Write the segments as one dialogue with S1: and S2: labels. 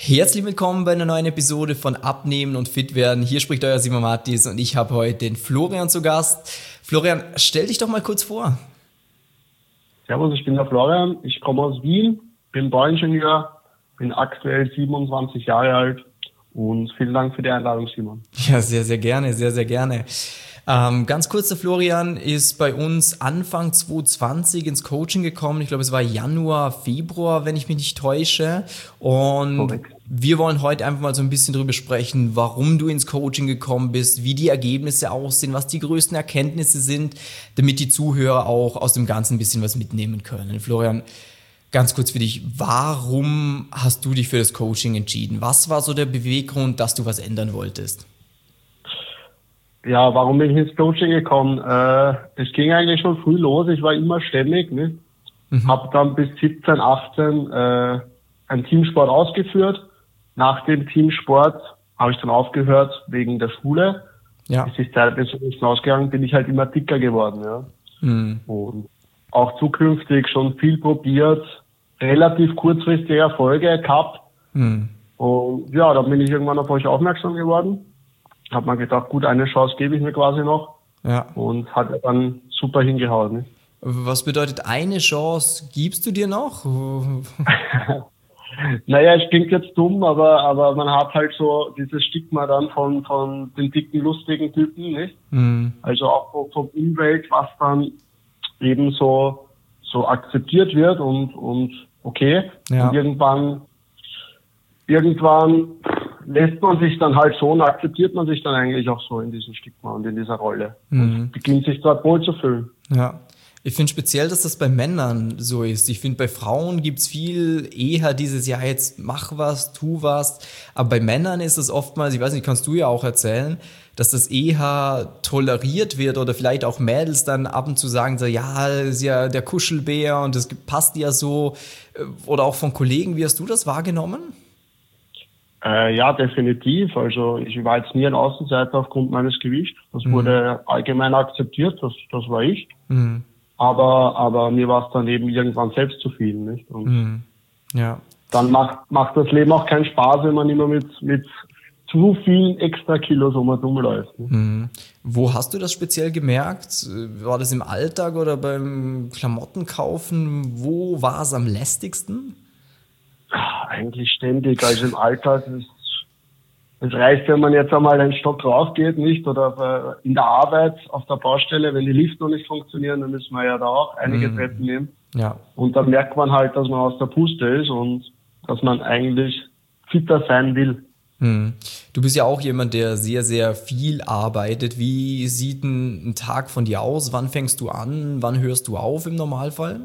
S1: Herzlich willkommen bei einer neuen Episode von Abnehmen und Fit werden. Hier spricht euer Simon Mattis und ich habe heute den Florian zu Gast. Florian, stell dich doch mal kurz vor.
S2: Servus, ich bin der Florian, ich komme aus Wien, bin Bauingenieur, bin aktuell 27 Jahre alt und vielen Dank für die Einladung, Simon.
S1: Ja, sehr, sehr gerne, sehr, sehr gerne. Ganz kurz, der Florian ist bei uns Anfang 2020 ins Coaching gekommen. Ich glaube, es war Januar, Februar, wenn ich mich nicht täusche. Und
S2: Korrekt.
S1: Wir wollen heute einfach mal so ein bisschen drüber sprechen, warum du ins Coaching gekommen bist, wie die Ergebnisse aussehen, was die größten Erkenntnisse sind, damit die Zuhörer auch aus dem Ganzen ein bisschen was mitnehmen können. Florian, ganz kurz für dich, warum hast du dich für das Coaching entschieden? Was war so der Beweggrund, dass du was ändern wolltest?
S2: Ja, warum bin ich ins Coaching gekommen? Es ging eigentlich schon früh los, ich war immer ständig, ne? Habe dann bis 17, 18 einen Teamsport ausgeführt. Nach dem Teamsport habe ich dann aufgehört wegen der Schule.
S1: Ja.
S2: Bis die Zeit besser nicht ausgegangen, bin ich halt immer dicker geworden, ja. Und auch zukünftig schon viel probiert, relativ kurzfristige Erfolge gehabt. Und ja, dann bin ich irgendwann auf euch aufmerksam geworden. Hab mir gedacht, gut, eine Chance gebe ich mir quasi noch.
S1: Ja.
S2: Und hat mir dann super hingehauen. Ne?
S1: Was bedeutet eine Chance gibst du dir noch?
S2: Naja, es klingt jetzt dumm, aber man hat halt so dieses Stigma dann von den dicken, lustigen Typen, nicht? Also auch vom Umwelt, was dann eben so akzeptiert wird und okay.
S1: Ja.
S2: Und irgendwann lässt man sich dann halt so und akzeptiert man sich dann eigentlich auch so in diesem Stigma und in dieser Rolle. Und beginnt sich dort wohl zu fühlen.
S1: Ja. Ich finde speziell, dass das bei Männern so ist. Ich finde, bei Frauen gibt's viel eher dieses, ja, jetzt mach was, tu was. Aber bei Männern ist es oftmals, ich weiß nicht, kannst du ja auch erzählen, dass das eher toleriert wird oder vielleicht auch Mädels dann ab und zu sagen so, ja, das ist ja der Kuschelbär und das passt ja so. Oder auch von Kollegen, wie hast du das wahrgenommen?
S2: Ja, definitiv. Also ich war jetzt nie ein Außenseiter aufgrund meines Gewichts. Das wurde allgemein akzeptiert, das war ich. Aber mir war es dann eben irgendwann selbst zu viel, nicht? Und
S1: ja.
S2: dann macht das Leben auch keinen Spaß, wenn man immer mit zu vielen extra Kilos rumläuft. Ne?
S1: Wo hast du das speziell gemerkt? War das im Alltag oder beim Klamottenkaufen? Wo war es am lästigsten?
S2: Eigentlich ständig. Also im Alltag es reicht, wenn man jetzt einmal einen Stock raufgeht, nicht? Oder in der Arbeit, auf der Baustelle, wenn die Lifte noch nicht funktionieren, dann müssen wir ja da auch einige Treppen nehmen.
S1: Ja.
S2: Und dann merkt man halt, dass man aus der Puste ist und dass man eigentlich fitter sein will.
S1: Du bist ja auch jemand, der sehr, sehr viel arbeitet. Wie sieht ein Tag von dir aus? Wann fängst du an? Wann hörst du auf im Normalfall?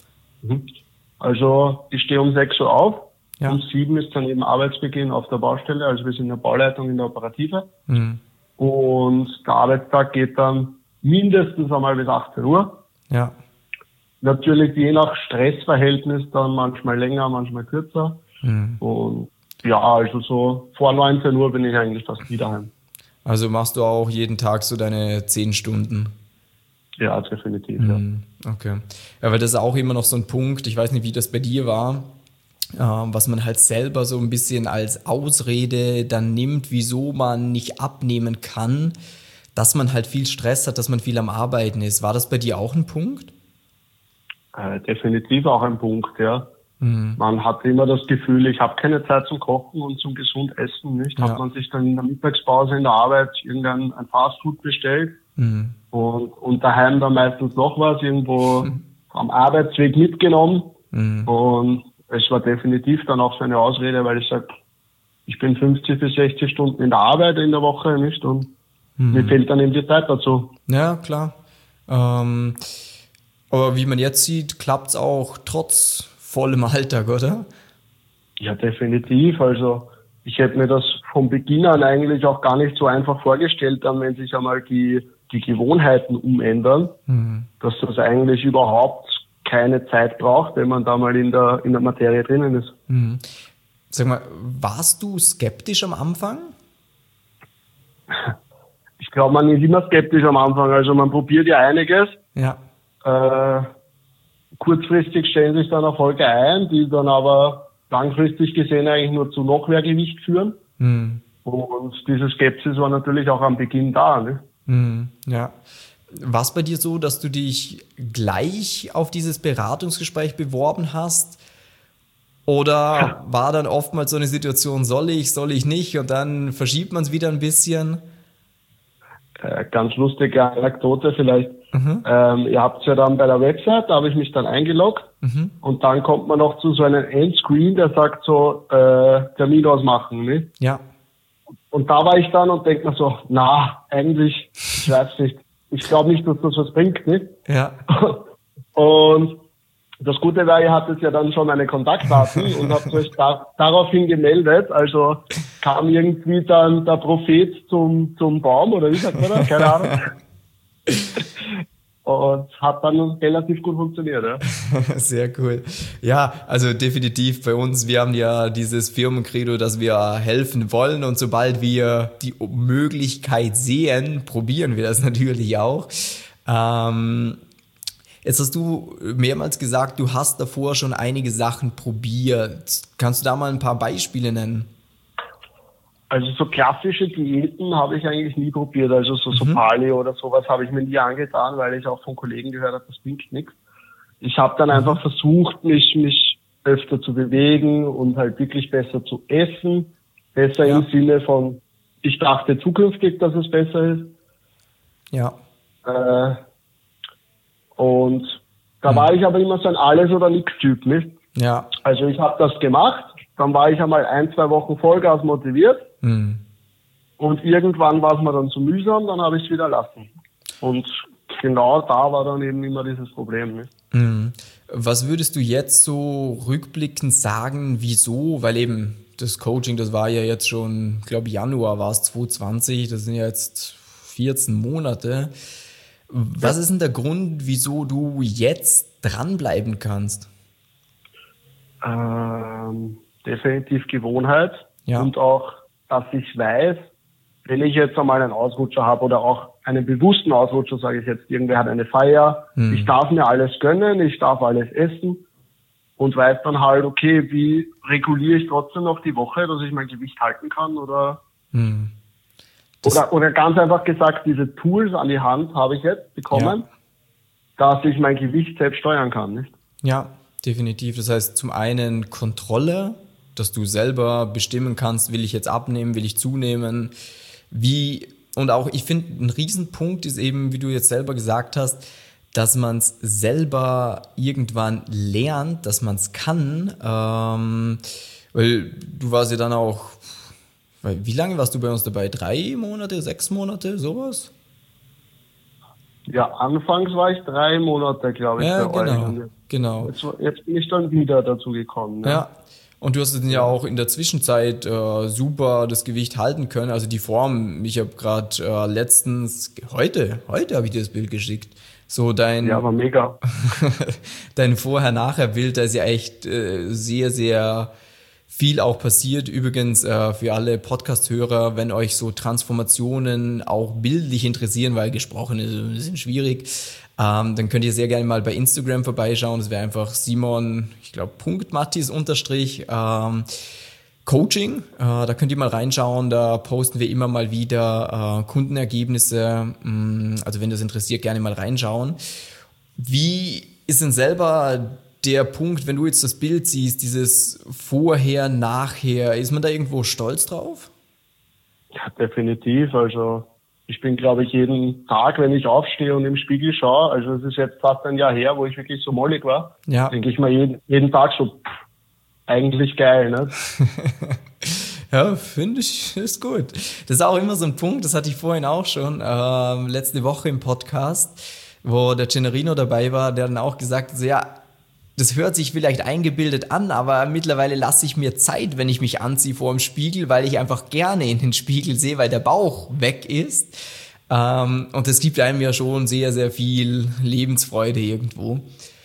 S2: Also ich stehe um 6 Uhr auf.
S1: Ja.
S2: Um 7 ist dann eben Arbeitsbeginn auf der Baustelle. Also wir sind in der Bauleitung in der Operative. Und der Arbeitstag geht dann mindestens einmal bis 18 Uhr.
S1: Ja.
S2: Natürlich je nach Stressverhältnis dann manchmal länger, manchmal kürzer. Und ja, also so vor 19 Uhr bin ich eigentlich fast wieder heim.
S1: Also machst du auch jeden Tag so deine 10 Stunden?
S2: Ja, definitiv, ja.
S1: Okay. Ja, weil das ist auch immer noch so ein Punkt, ich weiß nicht, wie das bei dir war, was man halt selber so ein bisschen als Ausrede dann nimmt, wieso man nicht abnehmen kann, dass man halt viel Stress hat, dass man viel am Arbeiten ist. War das bei dir auch ein Punkt?
S2: Definitiv auch ein Punkt, ja. Man hat immer das Gefühl, ich habe keine Zeit zum Kochen und zum gesund Essen, nicht?
S1: Ja.
S2: Hat man sich dann in der Mittagspause in der Arbeit irgendein Fastfood bestellt und daheim dann meistens noch was irgendwo am Arbeitsweg mitgenommen und es war definitiv dann auch so eine Ausrede, weil ich sage, ich bin 50 bis 60 Stunden in der Arbeit in der Woche, nicht? Und mir fehlt dann eben die Zeit dazu.
S1: Ja, klar. Aber wie man jetzt sieht, klappt's auch trotz vollem Alltag, oder?
S2: Ja, definitiv. Also ich hätte mir das von Beginn an eigentlich auch gar nicht so einfach vorgestellt, dann wenn sich einmal die Gewohnheiten umändern, dass das eigentlich überhaupt keine Zeit braucht, wenn man da mal in der Materie drinnen ist.
S1: Sag mal, warst du skeptisch am Anfang?
S2: Ich glaube, man ist immer skeptisch am Anfang. Also man probiert ja einiges.
S1: Ja.
S2: Kurzfristig stellen sich dann Erfolge ein, die dann aber langfristig gesehen eigentlich nur zu noch mehr Gewicht führen.
S1: Mhm.
S2: Und diese Skepsis war natürlich auch am Beginn da. Ne?
S1: Mhm. Ja. War es bei dir so, dass du dich gleich auf dieses Beratungsgespräch beworben hast? Oder war dann oftmals so eine Situation, soll ich nicht? Und dann verschiebt man es wieder ein bisschen?
S2: Ganz lustige Anekdote vielleicht. Ihr habt es ja dann bei der Website, da habe ich mich dann eingeloggt. Und dann kommt man noch zu so einem Endscreen, der sagt so, Termin ausmachen. Ne?
S1: Ja.
S2: Und da war ich dann und denke mir so, eigentlich, ich weiß nicht. Ich glaube nicht, dass das was bringt. Ne?
S1: Ja.
S2: Und das Gute war, ihr hattet ja dann schon meine Kontaktdaten und habt euch daraufhin gemeldet. Also kam irgendwie dann der Prophet zum Baum, oder wie sagt man das? Keine Ahnung. Und hat dann relativ gut funktioniert. Ja.
S1: Sehr cool. Ja, also definitiv bei uns, wir haben ja dieses Firmencredo, dass wir helfen wollen und sobald wir die Möglichkeit sehen, probieren wir das natürlich auch. Jetzt hast du mehrmals gesagt, du hast davor schon einige Sachen probiert. Kannst du da mal ein paar Beispiele nennen?
S2: Also so klassische Diäten habe ich eigentlich nie probiert. Also so Paleo oder sowas habe ich mir nie angetan, weil ich auch von Kollegen gehört habe, das bringt nichts. Ich habe dann einfach versucht, mich öfter zu bewegen und halt wirklich besser zu essen. Besser im Sinne von, ich dachte zukünftig, dass es besser ist.
S1: Ja.
S2: Und da war ich aber immer so ein Alles- oder Nix-Typ, nicht?
S1: Ja.
S2: Also ich habe das gemacht, dann war ich einmal 1-2 Wochen Vollgas motiviert und irgendwann war es mir dann zu mühsam, dann habe ich es wieder lassen. Und genau da war dann eben immer dieses Problem. Nicht?
S1: Was würdest du jetzt so rückblickend sagen, wieso? Weil eben das Coaching, das war ja jetzt schon, ich glaube Januar war es 2020, das sind ja jetzt 14 Monate. Was ist denn der Grund, wieso du jetzt dranbleiben kannst?
S2: Definitiv Gewohnheit
S1: Ja.
S2: und auch, dass ich weiß, wenn ich jetzt einmal einen Ausrutscher habe oder auch einen bewussten Ausrutscher, sage ich jetzt, irgendwer hat eine Feier, ich darf mir alles gönnen, ich darf alles essen und weiß dann halt, okay, wie reguliere ich trotzdem noch die Woche, dass ich mein Gewicht halten kann oder oder ganz einfach gesagt, diese Tools an die Hand habe ich jetzt bekommen, dass ich mein Gewicht selbst steuern kann, nicht?
S1: Ja, definitiv. Das heißt, zum einen Kontrolle, dass du selber bestimmen kannst, will ich jetzt abnehmen, will ich zunehmen, und auch, ich finde, ein Riesenpunkt ist eben, wie du jetzt selber gesagt hast, dass man es selber irgendwann lernt, dass man es kann, weil du warst ja dann auch, wie lange warst du bei uns dabei? 3 Monate, 6 Monate, sowas?
S2: Ja, anfangs war ich 3 Monate, glaube ich,
S1: Ja,
S2: bei euch.
S1: genau.
S2: Jetzt bin ich dann wieder dazu gekommen. Ne?
S1: Ja. Und du hast dann ja auch in der Zwischenzeit super das Gewicht halten können. Also die Form, ich habe gerade letztens, heute habe ich dir das Bild geschickt. So
S2: Ja, war mega.
S1: dein Vorher-Nachher-Bild, da ist ja echt sehr, sehr viel auch passiert. Übrigens für alle Podcast-Hörer, wenn euch so Transformationen auch bildlich interessieren, weil gesprochen ist ein bisschen schwierig, dann könnt ihr sehr gerne mal bei Instagram vorbeischauen. Das wäre einfach Simon, ich glaube, .mattis_ Coaching. Da könnt ihr mal reinschauen. Da posten wir immer mal wieder Kundenergebnisse. Also wenn das interessiert, gerne mal reinschauen. Wie ist denn selber der Punkt, wenn du jetzt das Bild siehst, dieses Vorher, Nachher, ist man da irgendwo stolz drauf?
S2: Ja, definitiv. Also ich bin, glaube ich, jeden Tag, wenn ich aufstehe und im Spiegel schaue, also es ist jetzt fast ein Jahr her, wo ich wirklich so mollig war, denke ich mir jeden Tag so, eigentlich geil, ne?
S1: Ja, finde ich, ist gut. Das ist auch immer so ein Punkt, das hatte ich vorhin auch schon, letzte Woche im Podcast, wo der Gennarino dabei war, der dann auch gesagt hat, so, ja, das hört sich vielleicht eingebildet an, aber mittlerweile lasse ich mir Zeit, wenn ich mich anziehe vor dem Spiegel, weil ich einfach gerne in den Spiegel sehe, weil der Bauch weg ist. Und das gibt einem ja schon sehr, sehr viel Lebensfreude irgendwo.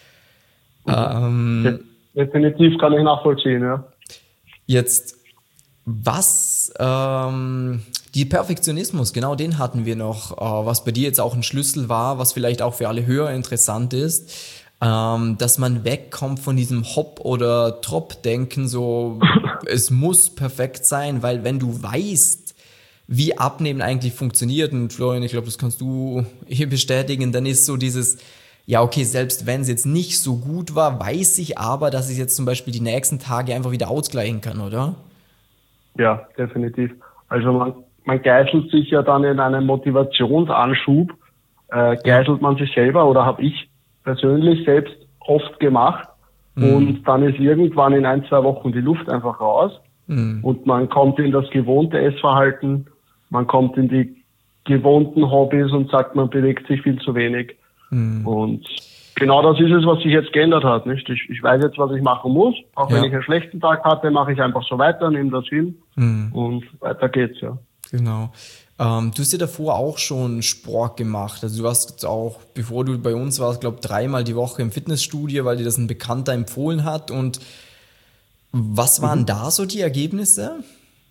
S2: Definitiv kann ich nachvollziehen, ja.
S1: Jetzt, was, die Perfektionismus, genau den hatten wir noch, was bei dir jetzt auch ein Schlüssel war, was vielleicht auch für alle Hörer interessant ist. dass man wegkommt von diesem Hop- oder Trop-Denken, so es muss perfekt sein, weil wenn du weißt, wie Abnehmen eigentlich funktioniert, und Florian, ich glaube, das kannst du hier bestätigen, dann ist so dieses, ja okay, selbst wenn es jetzt nicht so gut war, weiß ich aber, dass ich jetzt zum Beispiel die nächsten Tage einfach wieder ausgleichen kann, oder?
S2: Ja, definitiv. Also man geißelt sich ja dann in einem Motivationsanschub, geißelt man sich selber oder habe ich persönlich selbst oft gemacht und dann ist irgendwann in 1-2 Wochen die Luft einfach raus und man kommt in das gewohnte Essverhalten, man kommt in die gewohnten Hobbys und sagt, man bewegt sich viel zu wenig und genau das ist es, was sich jetzt geändert hat, nicht? Ich weiß jetzt, was ich machen muss, auch wenn ich einen schlechten Tag hatte, mache ich einfach so weiter, nehme das hin und weiter geht's, ja.
S1: Genau. Du hast ja davor auch schon Sport gemacht. Also du warst jetzt auch, bevor du bei uns warst, glaube 3-mal die Woche im Fitnessstudio, weil dir das ein Bekannter empfohlen hat. Und was waren da so die Ergebnisse,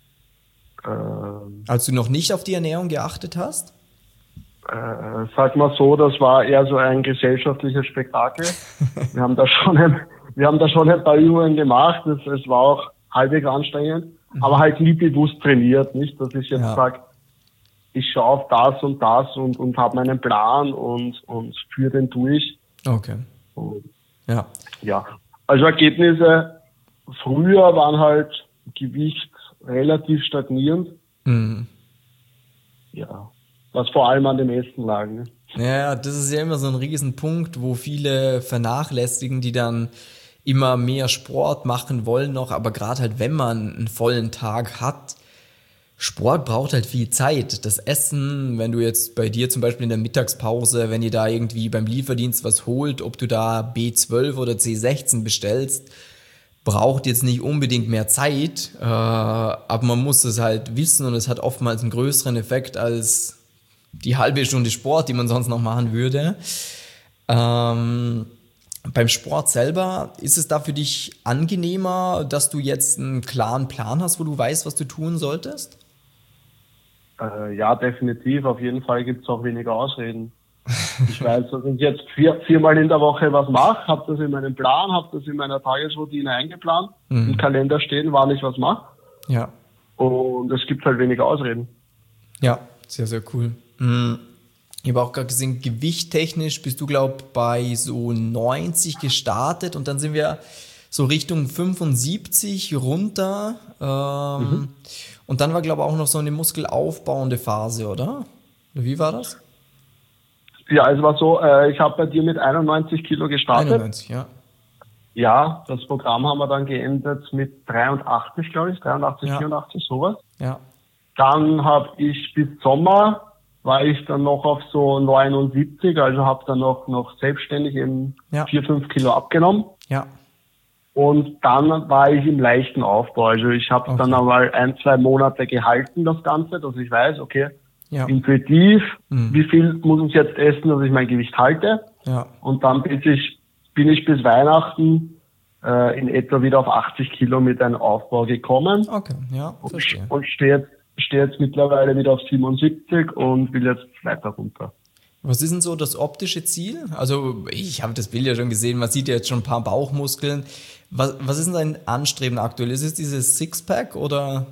S1: als du noch nicht auf die Ernährung geachtet hast?
S2: Sag mal so, das war eher so ein gesellschaftliches Spektakel. Wir haben da schon ein paar Übungen gemacht. Es war auch halbwegs anstrengend, aber halt nie bewusst trainiert, nicht, dass ich jetzt sage, ich schaue auf das und habe meinen Plan und führe den durch.
S1: Okay.
S2: Und,
S1: ja.
S2: Also Ergebnisse früher waren halt Gewicht relativ stagnierend. Ja. Was vor allem an dem Essen lag. Ne?
S1: Ja, das ist ja immer so ein Riesenpunkt, wo viele vernachlässigen, die dann immer mehr Sport machen wollen noch, aber gerade halt, wenn man einen vollen Tag hat, Sport braucht halt viel Zeit. Das Essen, wenn du jetzt bei dir zum Beispiel in der Mittagspause, wenn ihr da irgendwie beim Lieferdienst was holt, ob du da B12 oder C16 bestellst, braucht jetzt nicht unbedingt mehr Zeit, aber man muss es halt wissen und es hat oftmals einen größeren Effekt als die halbe Stunde Sport, die man sonst noch machen würde. Beim Sport selber, ist es da für dich angenehmer, dass du jetzt einen klaren Plan hast, wo du weißt, was du tun solltest?
S2: Ja, definitiv. Auf jeden Fall gibt es auch weniger Ausreden. Ich weiß, dass ich jetzt 4-mal in der Woche was mache, habe das in meinem Plan, habe das in meiner Tagesroutine eingeplant, im Kalender stehen, wann ich was mache.
S1: Ja.
S2: Und es gibt halt weniger Ausreden.
S1: Ja, sehr, sehr cool. Ich habe auch gerade gesehen, gewichttechnisch bist du, glaube ich, bei so 90 gestartet und dann sind wir so Richtung 75 runter. Und dann war, glaube ich, auch noch so eine muskelaufbauende Phase, oder? Wie war das?
S2: Ja, es war so, ich habe bei dir mit 91 Kilo gestartet.
S1: 91, ja.
S2: Ja, das Programm haben wir dann geendet mit 83, glaube ich, 83, 84, sowas.
S1: Ja.
S2: Dann habe ich bis Sommer, war ich dann noch auf so 79, also habe dann noch selbstständig eben 4-5 Kilo abgenommen.
S1: Ja.
S2: Und dann war ich im leichten Aufbau. Also ich habe dann einmal 1-2 Monate gehalten, das Ganze, dass ich weiß, okay, intuitiv, wie viel muss ich jetzt essen, dass ich mein Gewicht halte. Ja. Und dann bin ich bis Weihnachten in etwa wieder auf 80 Kilo mit einem Aufbau gekommen.
S1: Okay, ja, verstehe.
S2: Und stehe jetzt mittlerweile wieder auf 77 und will jetzt weiter runter.
S1: Was ist denn so das optische Ziel? Also ich habe das Bild ja schon gesehen, man sieht ja jetzt schon ein paar Bauchmuskeln. Was ist denn dein Anstreben aktuell? Ist es dieses Sixpack oder?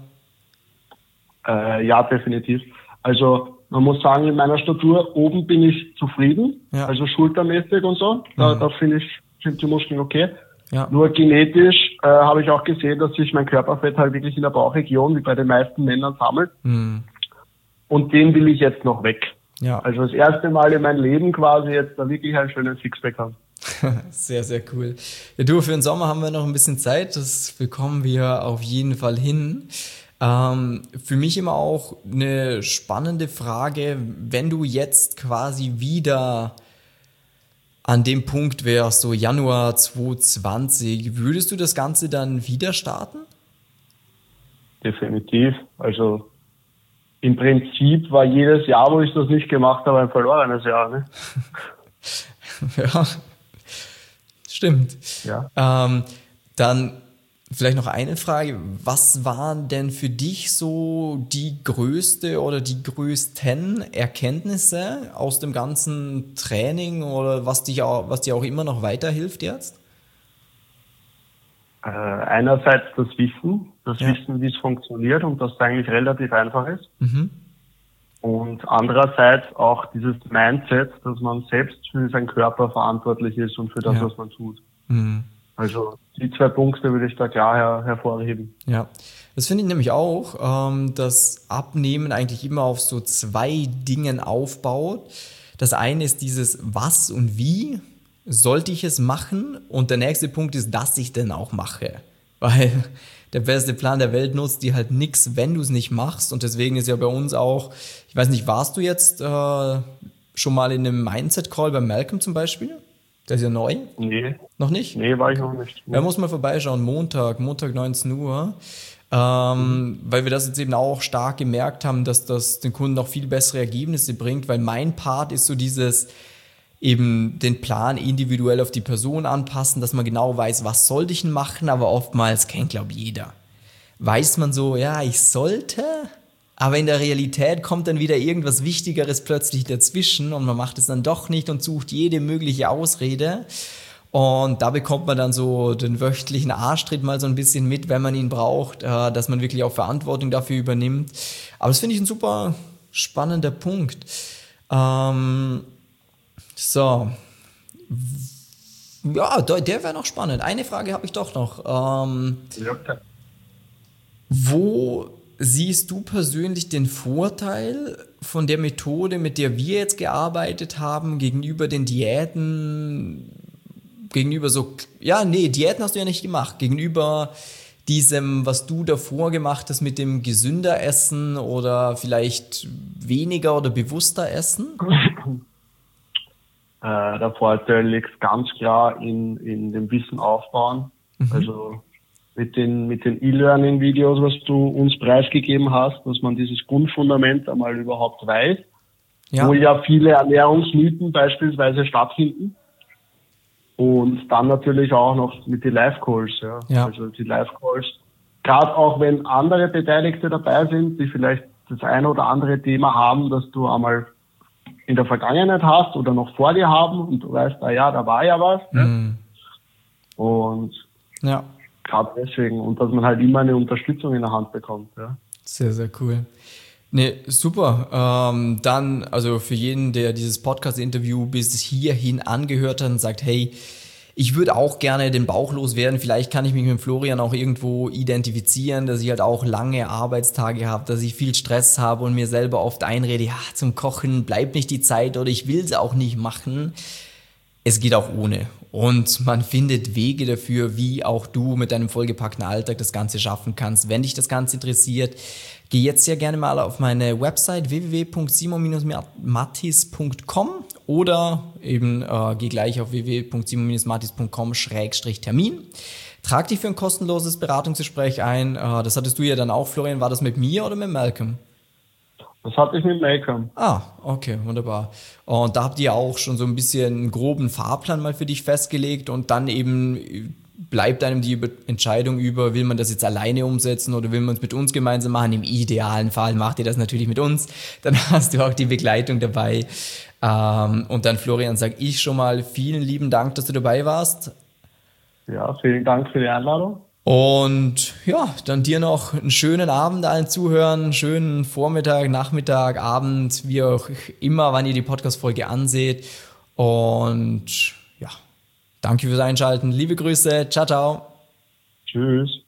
S2: Ja, definitiv. Also man muss sagen, in meiner Statur oben bin ich zufrieden, also schultermäßig und so. Da finde ich, sind die Muskeln okay. Ja. Nur genetisch habe ich auch gesehen, dass sich mein Körperfett halt wirklich in der Bauchregion, wie bei den meisten Männern, sammelt. Und den will ich jetzt noch weg. Ja. Also das erste Mal in meinem Leben quasi jetzt da wirklich einen schönen Sixpack haben.
S1: Sehr, sehr cool. Ja, du, für den Sommer haben wir noch ein bisschen Zeit. Das bekommen wir auf jeden Fall hin. Für mich immer auch eine spannende Frage, wenn du jetzt quasi wieder an dem Punkt wärst, so Januar 2020, würdest du das Ganze dann wieder starten?
S2: Definitiv. Also im Prinzip war jedes Jahr, wo ich das nicht gemacht habe, ein verlorenes Jahr. Ne?
S1: Ja, stimmt.
S2: Ja.
S1: Dann Vielleicht noch eine Frage. Was waren denn für dich so die größte oder die größten Erkenntnisse aus dem ganzen Training oder was dir auch immer noch weiterhilft jetzt?
S2: Einerseits das Wissen, wie es funktioniert und dass es eigentlich relativ einfach ist.
S1: Mhm.
S2: Und andererseits auch dieses Mindset, dass man selbst für seinen Körper verantwortlich ist und für das, was man tut.
S1: Mhm.
S2: Also die 2 Punkte würde ich da klar hervorheben.
S1: Ja, das finde ich nämlich auch, dass Abnehmen eigentlich immer auf so 2 Dingen aufbaut. Das eine ist dieses Was und Wie sollte ich es machen? Und der nächste Punkt ist, dass ich denn auch mache. Weil der beste Plan der Welt nutzt dir halt nichts, wenn du es nicht machst. Und deswegen ist ja bei uns auch, ich weiß nicht, warst du jetzt schon mal in einem Mindset-Call bei Malcolm zum Beispiel? Der ist ja neu.
S2: Nee.
S1: Noch nicht?
S2: Nee, war ich noch nicht.
S1: Ja, muss mal vorbeischauen. Montag 19 Uhr. Weil wir das jetzt eben auch stark gemerkt haben, dass das den Kunden auch viel bessere Ergebnisse bringt. Weil mein Part ist so dieses eben den Plan individuell auf die Person anpassen, dass man genau weiß, was sollte ich denn machen. Aber oftmals kennt, glaube ich, jeder. Weiß man so, ja, ich sollte... Aber in der Realität kommt dann wieder irgendwas Wichtigeres plötzlich dazwischen und man macht es dann doch nicht und sucht jede mögliche Ausrede. Und da bekommt man dann so den wöchentlichen Arschtritt mal so ein bisschen mit, wenn man ihn braucht, dass man wirklich auch Verantwortung dafür übernimmt. Aber das finde ich ein super spannender Punkt. So. Ja, der wäre noch spannend. Eine Frage habe ich doch noch. Wo siehst du persönlich den Vorteil von der Methode, mit der wir jetzt gearbeitet haben, gegenüber den Diäten, gegenüber so, Diäten hast du ja nicht gemacht, gegenüber diesem, was du davor gemacht hast mit dem gesünder Essen oder vielleicht weniger oder bewusster Essen?
S2: Der Vorteil liegt ganz klar in dem Wissen aufbauen. Also mit den E-Learning-Videos, was du uns preisgegeben hast, dass man dieses Grundfundament einmal überhaupt weiß, wo ja viele Ernährungsmythen beispielsweise stattfinden. Und dann natürlich auch noch mit den Live-Calls. Ja. Also die Live-Calls, gerade auch wenn andere Beteiligte dabei sind, die vielleicht das eine oder andere Thema haben, das du einmal in der Vergangenheit hast oder noch vor dir haben und du weißt, da war ja was. Mhm. Ja. Und gerade deswegen. Und dass man halt immer eine Unterstützung in der Hand bekommt. Ja.
S1: Sehr, sehr cool. Nee, super. Dann, also für jeden, der dieses Podcast-Interview bis hierhin angehört hat und sagt, hey, ich würde auch gerne den Bauch loswerden, vielleicht kann ich mich mit Florian auch irgendwo identifizieren, dass ich halt auch lange Arbeitstage habe, dass ich viel Stress habe und mir selber oft einrede, ja, zum Kochen bleibt nicht die Zeit oder ich will es auch nicht machen. Es geht auch ohne. Und man findet Wege dafür, wie auch du mit deinem vollgepackten Alltag das Ganze schaffen kannst. Wenn dich das Ganze interessiert, geh jetzt sehr gerne mal auf meine Website www.simon-mattis.com oder eben geh gleich auf www.simon-mattis.com/Termin. Trag dich für ein kostenloses Beratungsgespräch ein. Das hattest du ja dann auch, Florian. War das mit mir oder mit Malcolm?
S2: Das hatte ich mit Malcolm.
S1: Ah, okay, wunderbar. Und da habt ihr auch schon so ein bisschen einen groben Fahrplan mal für dich festgelegt und dann eben bleibt einem die Entscheidung über, will man das jetzt alleine umsetzen oder will man es mit uns gemeinsam machen? Im idealen Fall macht ihr das natürlich mit uns. Dann hast du auch die Begleitung dabei. Und dann, Florian, sage ich schon mal vielen lieben Dank, dass du dabei warst.
S2: Ja, vielen Dank für die Einladung.
S1: Und ja, dann dir noch einen schönen Abend allen Zuhörern, einen schönen Vormittag, Nachmittag, Abend, wie auch immer, wann ihr die Podcast-Folge anseht. Und ja, danke fürs Einschalten. Liebe Grüße. Ciao, ciao.
S2: Tschüss.